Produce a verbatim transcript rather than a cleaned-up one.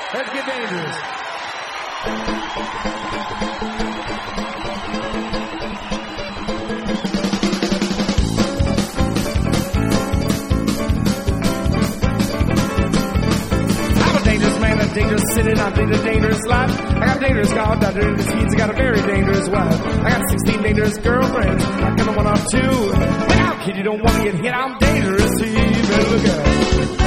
Let's get dangerous. I'm a dangerous man, a dangerous city, and I lead a dangerous life. I got a dangerous car, got dangerous keys, I got a very dangerous wife. I got sixteen dangerous girlfriends, I got one or two. But now, kid, you don't want to get hit, I'm dangerous, so you better look out.